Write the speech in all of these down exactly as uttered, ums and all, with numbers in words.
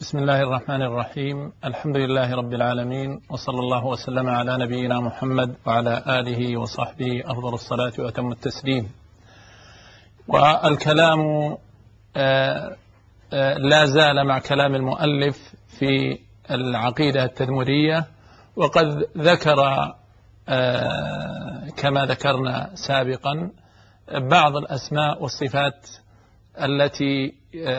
بسم الله الرحمن الرحيم. الحمد لله رب العالمين، وصلى الله وسلم على نبينا محمد وعلى آله وصحبه أفضل الصلاة وأتم التسليم. والكلام لا زال مع كلام المؤلف في العقيدة التدمرية، وقد ذكر كما ذكرنا سابقا بعض الأسماء والصفات التي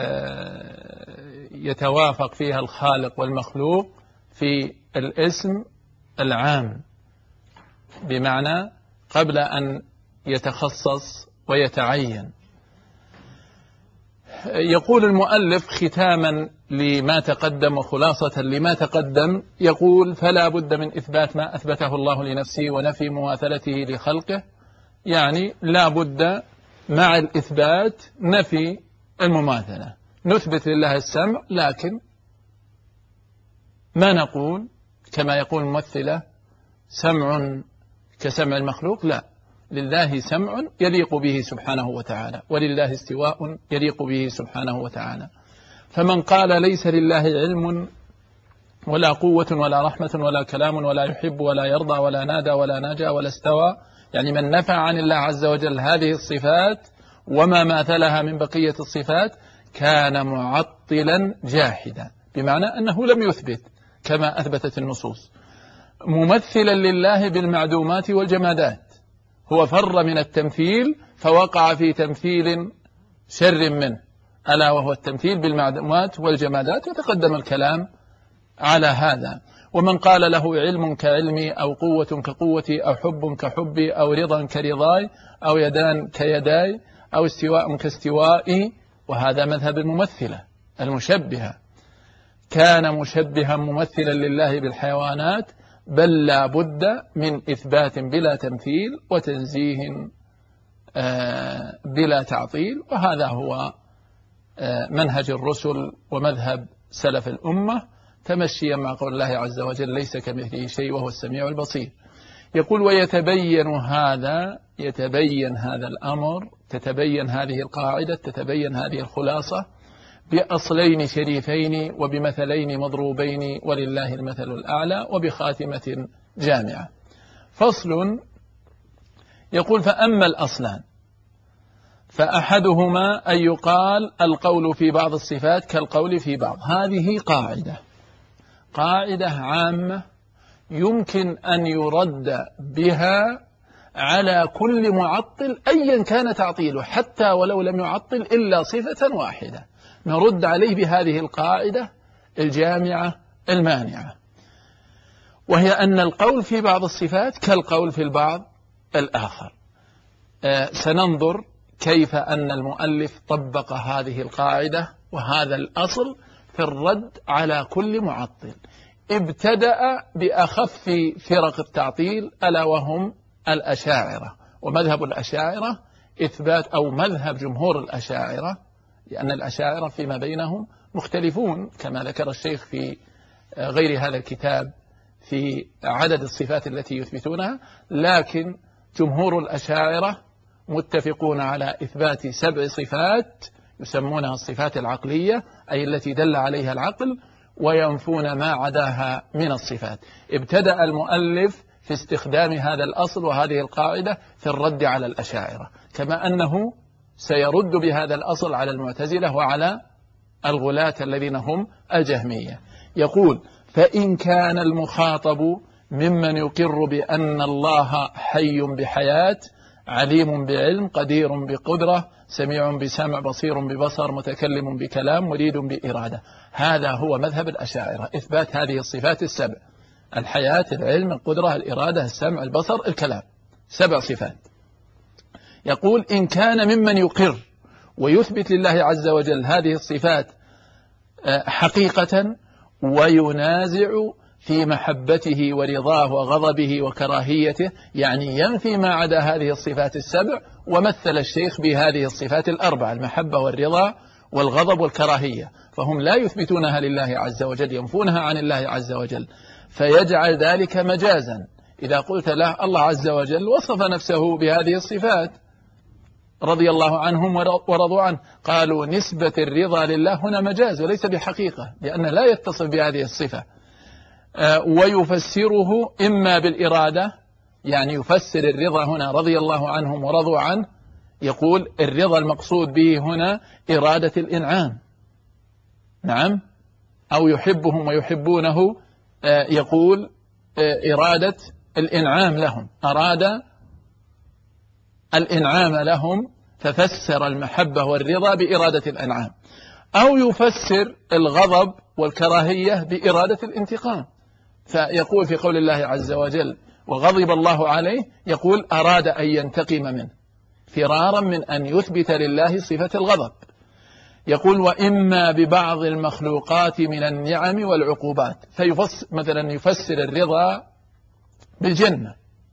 يتوافق فيها الخالق والمخلوق في الاسم العام، بمعنى قبل أن يتخصص ويتعين. يقول المؤلف ختاما لما تقدم وخلاصة لما تقدم، يقول: فلا بد من إثبات ما أثبته الله لنفسه ونفي مماثلته لخلقه. يعني لا بد مع الإثبات نفي المماثلة. نثبت لله السمع، لكن ما نقول كما يقول الممثلة سمع كسمع المخلوق، لا، لله سمع يليق به سبحانه وتعالى، ولله استواء يليق به سبحانه وتعالى. فمن قال ليس لله علم ولا قوة ولا رحمة ولا كلام ولا يحب ولا يرضى ولا نادى ولا ناجى ولا استوى، يعني من نفى عن الله عز وجل هذه الصفات وما ماثلها من بقية الصفات كان معطلا جاحدا، بمعنى أنه لم يثبت كما أثبتت النصوص، ممثلا لله بالمعدومات والجمادات. هو فر من التمثيل فوقع في تمثيل شر منه، ألا وهو التمثيل بالمعدومات والجمادات، وتقدم الكلام على هذا. ومن قال له علم كعلمي أو قوة كقوتي أو حب كحبي أو رضا كرضاي أو يدان كيداي أو استواء كاستوائي، وهذا مذهب الممثلة المشبهة، كان مشبها ممثلا لله بالحيوانات، بل لا بد من إثبات بلا تمثيل وتنزيه بلا تعطيل. وهذا هو منهج الرسل ومذهب سلف الأمة، تمشيا مع قول الله عز وجل: ليس كمثله شيء وهو السميع البصير. يقول: ويتبين هذا يتبين هذا الأمر، تتبين هذه القاعدة، تتبين هذه الخلاصة بأصلين شريفين وبمثلين مضروبين ولله المثل الأعلى وبخاتمة جامعة. فصل. يقول: فأما الأصلان فأحدهما أن يقال القول في بعض الصفات كالقول في بعض. هذه قاعدة قاعدة عامة يمكن أن يرد بها على كل معطل أيا كان تعطيله، حتى ولو لم يعطل إلا صفة واحدة، نرد عليه بهذه القاعدة الجامعة المانعة، وهي أن القول في بعض الصفات كالقول في البعض الآخر. آه سننظر كيف أن المؤلف طبق هذه القاعدة وهذا الأصل في الرد على كل معطل. ابتدأ بأخف فرق التعطيل ألا وهم الأشاعرة، ومذهب الأشاعرة إثبات، أو مذهب جمهور الأشاعرة، لأن الأشاعرة فيما بينهم مختلفون كما ذكر الشيخ في غير هذا الكتاب في عدد الصفات التي يثبتونها، لكن جمهور الأشاعرة متفقون على إثبات سبع صفات يسمونها الصفات العقلية، أي التي دل عليها العقل، وينفون ما عداها من الصفات. ابتدأ المؤلف في استخدام هذا الأصل وهذه القاعدة في الرد على الأشاعرة، كما أنه سيرد بهذا الأصل على المعتزلة وعلى الغلاة الذين هم الجهمية. يقول: فإن كان المخاطب ممن يقر بأن الله حي بحياة، عليم بعلم، قدير بقدرة، سميع بسمع، بصير ببصر، متكلم بكلام، مريد بإرادة، هذا هو مذهب الأشاعرة، إثبات هذه الصفات السبع: الحياة، العلم، القدرة، الإرادة، السمع، البصر، الكلام، سبع صفات. يقول: إن كان ممن يقر ويثبت لله عز وجل هذه الصفات حقيقة وينازع في محبته ورضاه وغضبه وكراهيته، يعني ينفي ما عدا هذه الصفات السبع، ومثل الشيخ بهذه الصفات الأربع: المحبة والرضا والغضب والكراهية، فهم لا يثبتونها لله عز وجل، ينفونها عن الله عز وجل، فيجعل ذلك مجازا. إذا قلت له الله عز وجل وصف نفسه بهذه الصفات، رضي الله عنهم ورضوا عنه. قالوا نسبة الرضا لله هنا مجاز وليس بحقيقة، لأنه لا يتصف بهذه الصفة. ويفسره إما بالإرادة، يعني يفسر الرضا هنا رضي الله عنهم ورضوا عنه، يقول الرضا المقصود به هنا إرادة الإنعام، نعم، أو يحبهم ويحبونه، يقول إرادة الإنعام لهم، أراد الإنعام لهم ففسر المحبة والرضا بإرادة الإنعام. أو يفسر الغضب والكراهية بإرادة الانتقام، فيقول في قول الله عز وجل وغضب الله عليه، يقول أراد أن ينتقم منه فرارا من أن يثبت لله صفة الغضب. يقول وإما ببعض المخلوقات من النعم والعقوبات، فيفسر مثلا يفسر الرضا بالجنة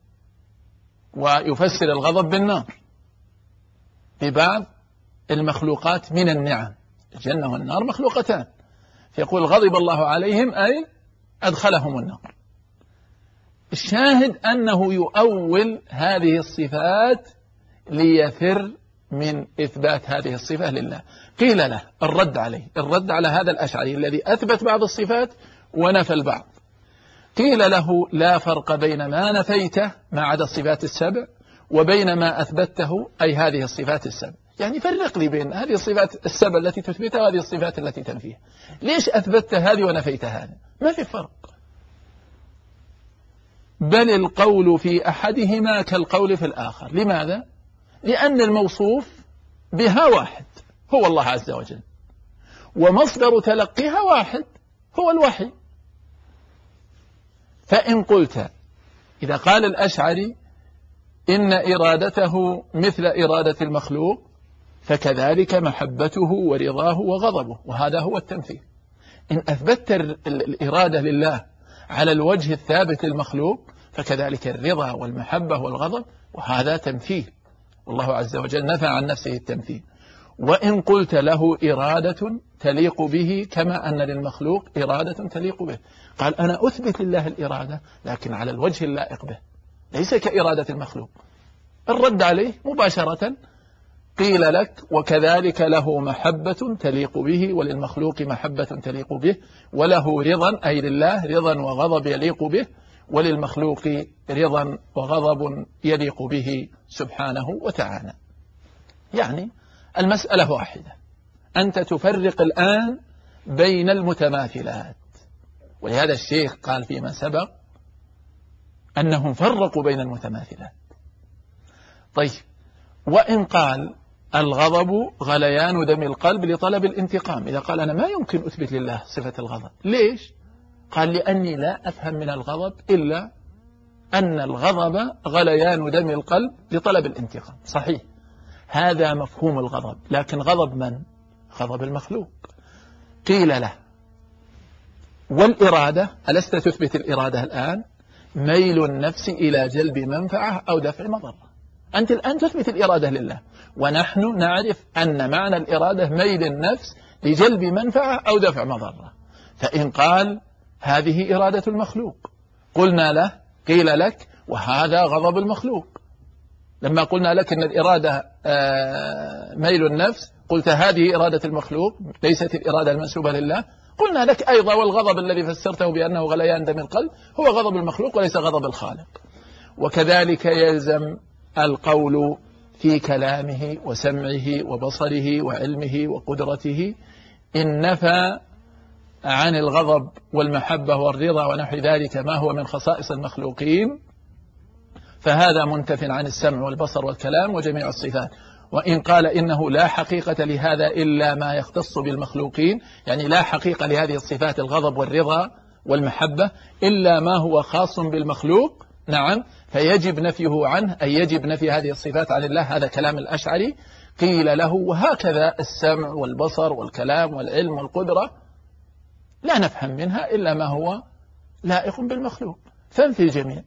ويفسر الغضب بالنار، ببعض المخلوقات من النعم، الجنة والنار مخلوقتان، فيقول غضب الله عليهم أي أدخلهم النار. الشاهد أنه يؤول هذه الصفات ليفر من إثبات هذه الصفة لله. قيل له الرد عليه، الرد على هذا الأشعري الذي أثبت بعض الصفات ونفى البعض. قيل له لا فرق بين ما نفيته ما عدا الصفات السبع وبين ما أثبته أي هذه الصفات السبع، يعني فرق لي بين هذه الصفات السبع التي تثبتها وهذه الصفات التي تنفيها. ليش أثبتت هذه ونفيت هذه؟ ما في فرق، بل القول في أحدهما كالقول في الآخر. لماذا؟ لأن الموصوف بها واحد هو الله عز وجل، ومصدر تلقيها واحد هو الوحي. فإن قلت إذا قال الأشعري إن إرادته مثل إرادة المخلوق فكذلك محبته ورضاه وغضبه، وهذا هو التمثيل. إن أثبتت الإرادة لله على الوجه الثابت للمخلوق فكذلك الرضا والمحبة والغضب، وهذا تمثيل، والله عز وجل نفى عن نفسه التمثيل. وإن قلت له إرادة تليق به كما أن للمخلوق إرادة تليق به، قال أنا أثبت لله الإرادة لكن على الوجه اللائق به، ليس كإرادة المخلوق. الرد عليه مباشرة قيل لك وكذلك له محبة تليق به وللمخلوق محبة تليق به، وله رضا أي لله رضا وغضب يليق به، وللمخلوق رضا وغضب يليق به سبحانه وتعالى. يعني المسألة واحدة، أنت تفرق الآن بين المتماثلات، ولهذا الشيخ قال فيما سبق أنهم فرقوا بين المتماثلات. طيب، وإن قال الغضب غليان دم القلب لطلب الانتقام، إذا قال أنا ما يمكن أثبت لله صفة الغضب، ليش؟ قال لأني لا أفهم من الغضب إلا أن الغضب غليان دم القلب لطلب الانتقام. صحيح، هذا مفهوم الغضب، لكن غضب من؟ غضب المخلوق. قيل له والإرادة، ألست تثبت الإرادة الآن؟ ميل النفس إلى جلب منفعة أو دفع مضرة. أنت الآن تثبت الإرادة لله، ونحن نعرف أن معنى الإرادة ميل النفس لجلب منفعة أو دفع مضرة. فإن قال هذه إرادة المخلوق قلنا له، قيل لك وهذا غضب المخلوق. لما قلنا لك أن الإرادة ميل النفس قلت هذه إرادة المخلوق ليست الإرادة المنسوبة لله، قلنا لك أيضا والغضب الذي فسرته بأنه غليان دم القلب هو غضب المخلوق وليس غضب الخالق. وكذلك يلزم القول في كلامه وسمعه وبصره وعلمه وقدرته إن نفى عن الغضب والمحبة والرضا ونحو ذلك ما هو من خصائص المخلوقين فهذا منتف عن السمع والبصر والكلام وجميع الصفات. وإن قال إنه لا حقيقة لهذا إلا ما يختص بالمخلوقين، يعني لا حقيقة لهذه الصفات الغضب والرضا والمحبة إلا ما هو خاص بالمخلوق، نعم، فيجب نفيه عنه، أي يجب نفي هذه الصفات عن الله. هذا كلام الأشعري. قيل له وهكذا السمع والبصر والكلام والعلم والقدرة لا نفهم منها إلا ما هو لائق بالمخلوق، فانفي الجميع.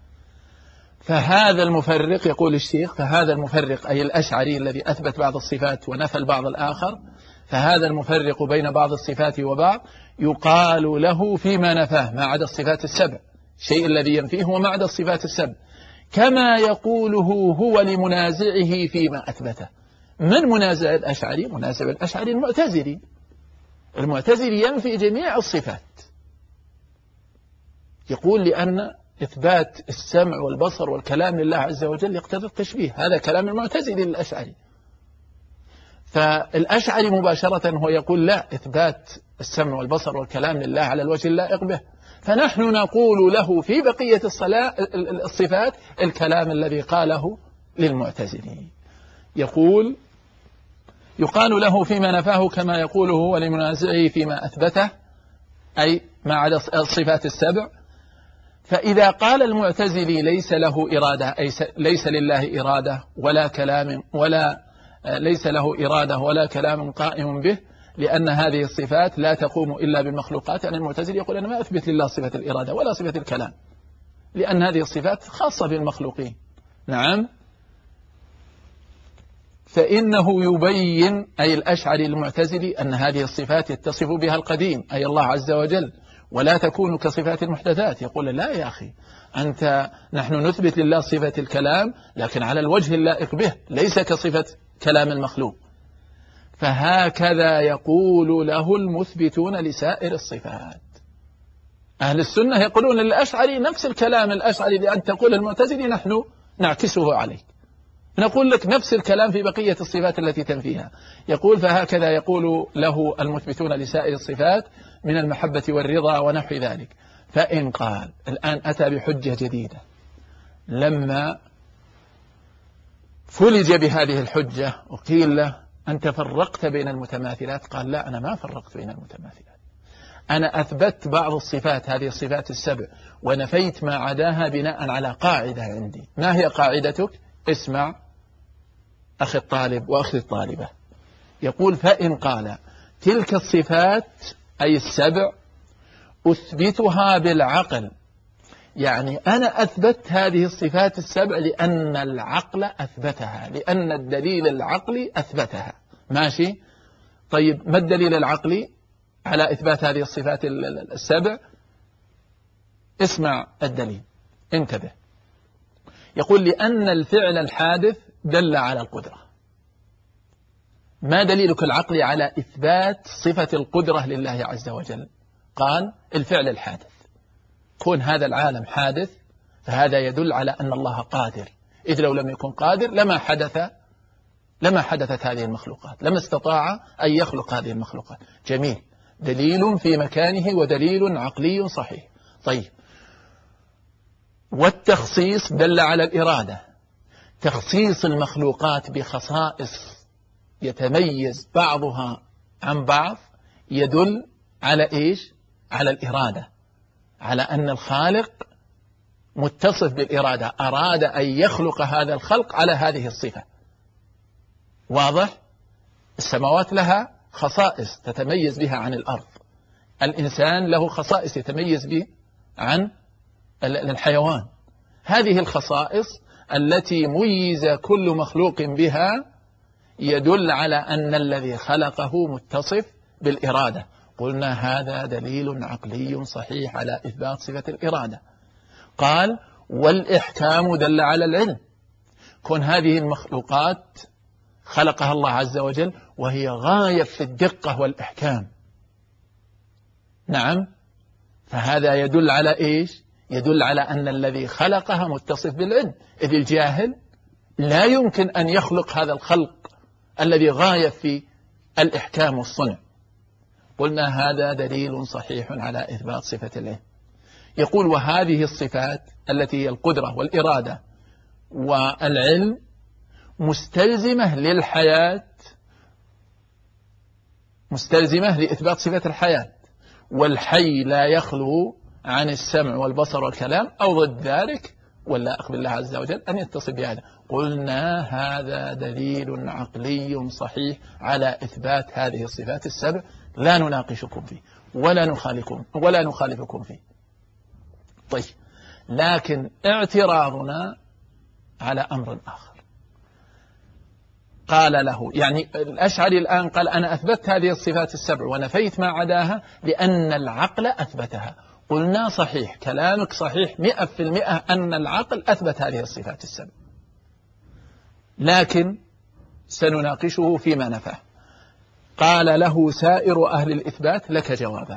فهذا المفرق، يقول الشيخ، فهذا المفرق أي الأشعري الذي أثبت بعض الصفات ونفى البعض الآخر، فهذا المفرق بين بعض الصفات وبعض يقال له فيما نفاه ما عدا الصفات السبع، الشيء الذي ينفيه هو ما عدا الصفات السبع، كما يقوله هو لمنازعه فيما أثبته. من منازع الأشعري؟ منازع الأشعري المعتزلي. المعتزلي ينفي جميع الصفات، يقول لأن إثبات السمع والبصر والكلام لله عز وجل يقتضي التشبيه. هذا كلام المعتزلي للأشعري. فالأشعري مباشرة هو يقول لا، إثبات السمع والبصر والكلام لله على الوجه اللائق به. فنحن نقول له في بقية الصلاة الصفات الكلام الذي قاله للمعتزلي. يقول يقال له فيما نفاه كما يقوله هو لمنازعه فيما أثبته، أي ما عدا الصفات السبع. فإذا قال المعتزلي ليس له إرادة، أي ليس لله إرادة ولا كلام، ولا ليس له إرادة ولا كلام قائم به، لأن هذه الصفات لا تقوم إلا بالمخلوقات. يعني المعتزلي يقول أنا ما أثبت لله صفة الإرادة ولا صفة الكلام، لأن هذه الصفات خاصة بالمخلوقين. نعم. فإنه يبين، أي الأشعري المعتزلي، أن هذه الصفات يتصف بها القديم أي الله عز وجل، ولا تكون كصفات المحدثات. يقول لا يا أخي، أنت نحن نثبت لله صفة الكلام لكن على الوجه اللائق به، ليس كصفة كلام المخلوق. فهكذا يقول له المثبتون لسائر الصفات. أهل السنة يقولون للأشعري نفس الكلام الأشعري لأن تقول المعتزلي نحن نعكسه عليك، نقول لك نفس الكلام في بقية الصفات التي تنفيها. يقول فهكذا يقول له المثبتون لسائر الصفات من المحبة والرضا ونحو ذلك. فإن قال، الآن أتى بحجة جديدة، لما فلج بهذه الحجة وقيل له أنت فرقت بين المتماثلات، قال لا، أنا ما فرقت بين المتماثلات، أنا أثبت بعض الصفات، هذه الصفات السبع، ونفيت ما عداها بناء على قاعدة عندي. ما هي قاعدتك؟ اسمع أخي الطالب وأخي الطالبة. يقول فإن قال تلك الصفات أي السبع أثبتها بالعقل، يعني أنا أثبت هذه الصفات السبع لأن العقل أثبتها، لأن الدليل العقلي أثبتها. ماشي. طيب ما الدليل العقلي على إثبات هذه الصفات السبع؟ اسمع الدليل، انتبه. يقول لأن الفعل الحادث دل على القدرة. ما دليلك العقلي على إثبات صفة القدرة لله عز وجل؟ قال الفعل الحادث. كون هذا العالم حادث فهذا يدل على أن الله قادر، إذ لو لم يكن قادر لما حدث لما حدثت هذه المخلوقات، لما استطاع أن يخلق هذه المخلوقات. جميل، دليل في مكانه ودليل عقلي صحيح. طيب، والتخصيص دل على الإرادة. تخصيص المخلوقات بخصائص يتميز بعضها عن بعض يدل على إيش؟ على الإرادة، على أن الخالق متصف بالإرادة، أراد أن يخلق هذا الخلق على هذه الصفة. واضح؟ السماوات لها خصائص تتميز بها عن الأرض، الإنسان له خصائص يتميز به عن الحيوان. هذه الخصائص التي ميز كل مخلوق بها يدل على أن الذي خلقه متصف بالإرادة. قلنا هذا دليل عقلي صحيح على إثبات صفة الإرادة. قال والإحكام دل على العلم. كون هذه المخلوقات خلقها الله عز وجل وهي غاية في الدقة والإحكام، نعم، فهذا يدل على إيش؟ يدل على أن الذي خلقها متصف بالعلم، إذ الجاهل لا يمكن أن يخلق هذا الخلق الذي غاية في الإحكام والصنع. قلنا هذا دليل صحيح على إثبات صفة العلم. يقول وهذه الصفات التي هي القدرة والإرادة والعلم مستلزمة للحياة، مستلزمة لإثبات صفة الحياة، والحي لا يخلو عن السمع والبصر والكلام أو ضد ذلك، ولا أخبر الله عز وجل أن يتصل بهذا. قلنا هذا دليل عقلي صحيح على إثبات هذه الصفات السبع، لا نناقشكم فيه ولا نخالفكم ولا نخالفكم فيه. طيب، لكن اعتراضنا على أمر آخر. قال له، يعني الأشعري الآن قال أنا أثبت هذه الصفات السبع ونفيت ما عداها لأن العقل أثبتها. قلنا صحيح، كلامك صحيح مئة في المئة أن العقل أثبت هذه الصفات السبع، لكن سنناقشه فيما نفاه. قال له سائر أهل الإثبات لك جوابان.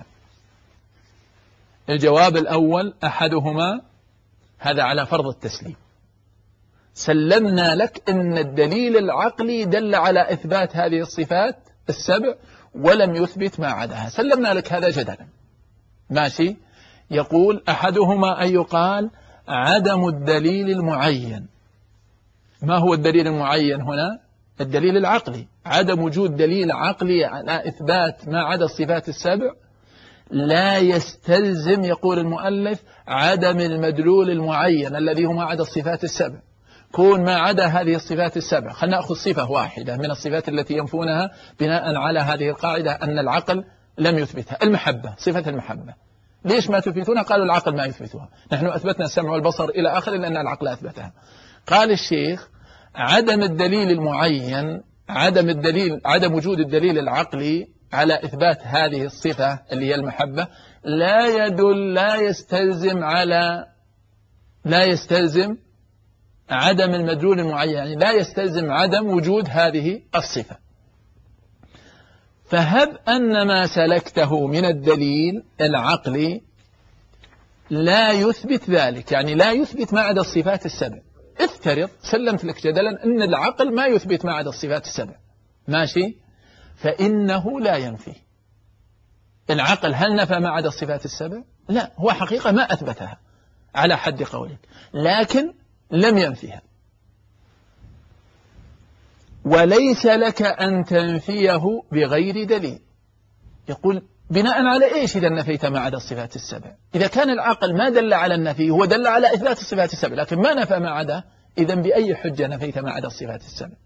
الجواب الأول أحدهما هذا على فرض التسليم، سلمنا لك أن الدليل العقلي دل على إثبات هذه الصفات السبع ولم يثبت ما عداها، سلمنا لك هذا جدلا، ماشي. يقول أحدهما أن يقال عدم الدليل المعين. ما هو الدليل المعين هنا؟ الدليل العقلي. عدم وجود دليل عقلي على إثبات ما عدا الصفات السبع لا يستلزم، يقول المؤلف، عدم المدلول المعين الذي هو ما عدا الصفات السبع. كون ما عدا هذه الصفات السبع، خلنا نأخذ صفة واحدة من الصفات التي ينفونها بناء على هذه القاعدة أن العقل لم يثبتها، المحبة، صفة المحبة. ليش ما تثبتونها؟ قالوا العقل ما يثبتها، نحن أثبتنا السمع والبصر إلى آخر لأن العقل أثبتها. قال الشيخ عدم الدليل المعين، عدم الدليل، عدم وجود الدليل العقلي على إثبات هذه الصفة اللي هي المحبة لا يدل، لا يستلزم على، لا يستلزم عدم المدلول المعين، يعني لا يستلزم عدم وجود هذه الصفة. فهب أن ما سلكته من الدليل العقلي لا يثبت ذلك، يعني لا يثبت ما عدا الصفات السبع. افترض سلمت لك جدلا أن العقل ما يثبت ما عدا الصفات السبع، ماشي، فإنه لا ينفي. العقل هل نفى ما عدا الصفات السبع؟ لا، هو حقيقة ما أثبتها على حد قولك، لكن لم ينفيها. وليس لك أن تنفيه بغير دليل. يقول بناء على إيش إذا نفيت ما عدا الصفات السبع؟ إذا كان العقل ما دل على النفي، هو دل على إثبات الصفات السبع لكن ما نفى ما عدا، إذن بأي حجة نفيت ما عدا الصفات السبع؟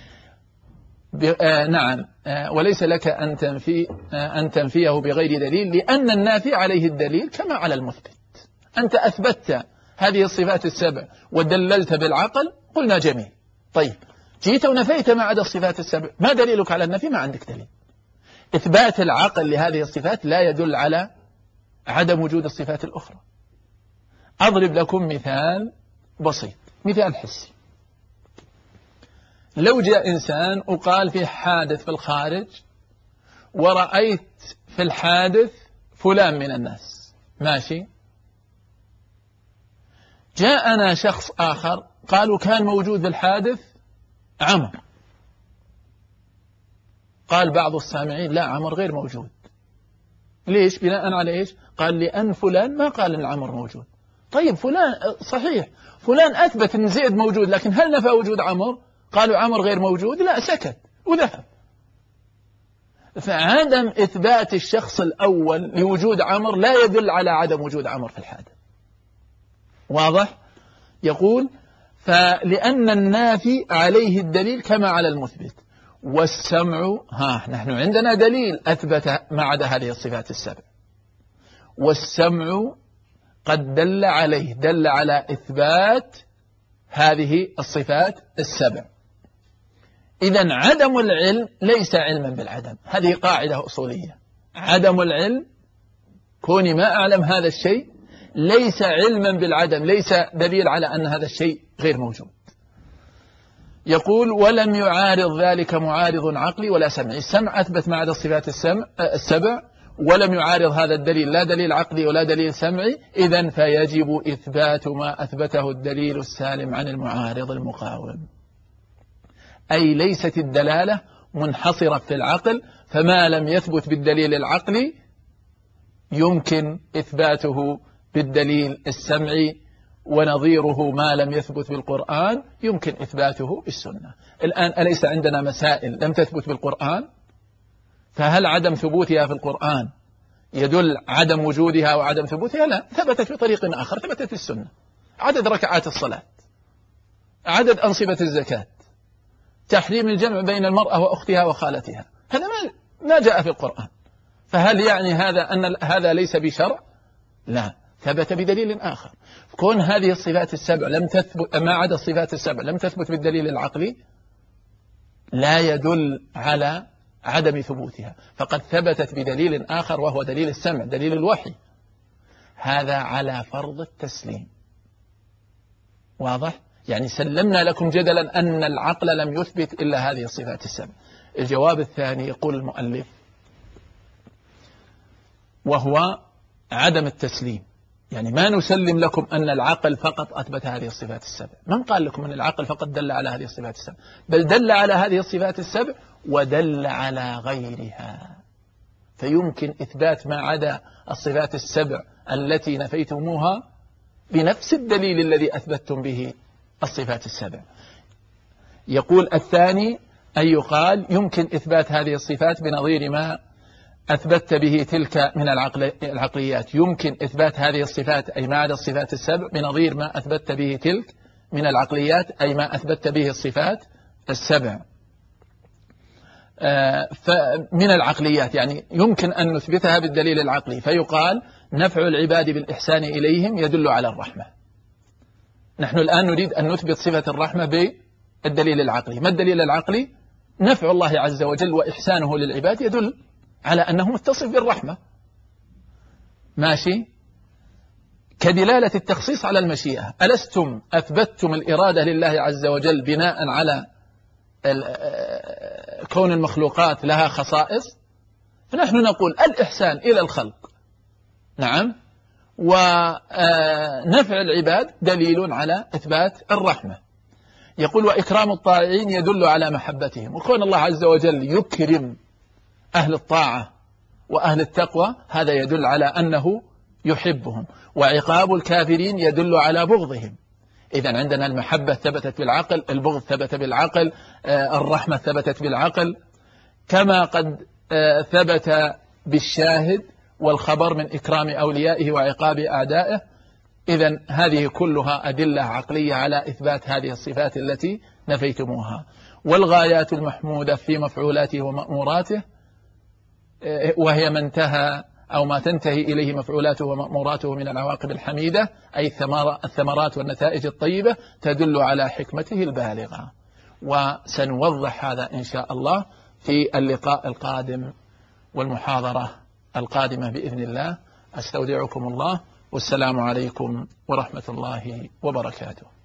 آه نعم، آه وليس لك أن, تنفي آه أن تنفيه بغير دليل لأن النافي عليه الدليل كما على المثبت. أنت أثبتت هذه الصفات السبع ودللت بالعقل، قلنا جميل. طيب جيت ونفيت ما عدا الصفات السبع، ما دليلك على النفي؟ ما عندك دليل. إثبات العقل لهذه الصفات لا يدل على عدم وجود الصفات الأخرى. أضرب لكم مثال بسيط، مثال حسي. لو جاء إنسان وقال في حادث في الخارج ورأيت في الحادث فلان من الناس، ماشي، جاءنا شخص آخر قالوا كان موجود في الحادث عمر، قال بعض السامعين لا عمر غير موجود. ليش؟ بناء على إيش؟ قال لأن فلان ما قال أن عمر موجود. طيب فلان صحيح، فلان أثبت أن زيد موجود، لكن هل نفى وجود عمر؟ قالوا عمر غير موجود، لا، سكت وذهب. فعدم إثبات الشخص الأول لوجود عمر لا يدل على عدم وجود عمر في الحادث. واضح؟ يقول فلأن النافي عليه الدليل كما على المثبت، والسمع، ها نحن عندنا دليل أثبت ما عدا هذه الصفات السبع، والسمع قد دل عليه، دل على إثبات هذه الصفات السبع. إذن عدم العلم ليس علما بالعدم، هذه قاعدة أصولية. عدم العلم، كوني ما أعلم هذا الشيء، ليس علما بالعدم، ليس دليل على أن هذا الشيء غير موجود. يقول ولم يعارض ذلك معارض عقلي ولا سمعي. السمع أثبت ما عدا الصفات السبع ولم يعارض هذا الدليل، لا دليل عقلي ولا دليل سمعي، إذن فيجب إثبات ما أثبته الدليل السالم عن المعارض المقاوم. أي ليست الدلالة منحصرة في العقل، فما لم يثبت بالدليل العقلي يمكن إثباته بالدليل السمعي، ونظيره ما لم يثبت بالقرآن يمكن إثباته بالسنة. الآن أليس عندنا مسائل لم تثبت بالقرآن؟ فهل عدم ثبوتها في القرآن يدل عدم وجودها وعدم ثبوتها؟ لا، ثبتت بطريق آخر، ثبتت في السنة. عدد ركعات الصلاة، عدد أنصبة الزكاة، تحريم الجمع بين المرأة وأختها وخالتها، هذا ما ما جاء في القرآن. فهل يعني هذا أن هذا ليس بشرع؟ لا، ثبت بدليل آخر. كون هذه الصفات السبع لم تثبت، ما عدا الصفات السبع لم تثبت بالدليل العقلي، لا يدل على عدم ثبوتها، فقد ثبتت بدليل آخر وهو دليل السمع، دليل الوحي. هذا على فرض التسليم. واضح؟ يعني سلمنا لكم جدلا أن العقل لم يثبت إلا هذه الصفات السبع. الجواب الثاني يقول المؤلف وهو عدم التسليم، يعني ما نسلم لكم أن العقل فقط أثبت هذه الصفات السبع. من قال لكم أن العقل فقط دل على هذه الصفات السبع؟ بل دل على هذه الصفات السبع ودل على غيرها، فيمكن إثبات ما عدا الصفات السبع التي نفيتموها بنفس الدليل الذي أثبتتم به الصفات السبع. يقول الثاني أن يقال يمكن إثبات هذه الصفات بنظير ما أثبت به تلك من العقليات، يمكن إثبات هذه الصفات أي ما عدا الصفات السبع بنظير ما أثبت به تلك من العقليات أي ما أثبت به الصفات السبع. فمن العقليات يعني يمكن أن نثبتها بالدليل العقلي، فيقال نفع العباد بالإحسان إليهم يدل على الرحمة. نحن الآن نريد أن نثبت صفة الرحمة بالدليل العقلي. ما الدليل العقلي؟ نفع الله عز وجل وإحسانه للعباد يدل على أنه متصف بالرحمة. ماشي؟ كدلالة التخصيص على المشيئة، ألستم أثبتتم الإرادة لله عز وجل بناء على كون المخلوقات لها خصائص؟ فنحن نقول الإحسان إلى الخلق نعم، ونفع العباد دليل على إثبات الرحمة. يقول وإكرام الطائعين يدل على محبتهم، وكون الله عز وجل يكرم أهل الطاعة وأهل التقوى هذا يدل على أنه يحبهم، وعقاب الكافرين يدل على بغضهم. إذن عندنا المحبة ثبتت بالعقل، البغض ثبت بالعقل، الرحمة ثبتت بالعقل، كما قد ثبت بالشاهد والخبر من إكرام أوليائه وعقاب أعدائه. إذن هذه كلها أدلة عقلية على إثبات هذه الصفات التي نفيتموها. والغايات المحمودة في مفعولاته ومأموراته، وهي ما انتهى أو ما تنتهي إليه مفعولاته ومأموراته من العواقب الحميدة، أي الثمرات والنتائج الطيبة، تدل على حكمته البالغة. وسنوضح هذا إن شاء الله في اللقاء القادم والمحاضرة القادمة بإذن الله. أستودعكم الله، والسلام عليكم ورحمة الله وبركاته.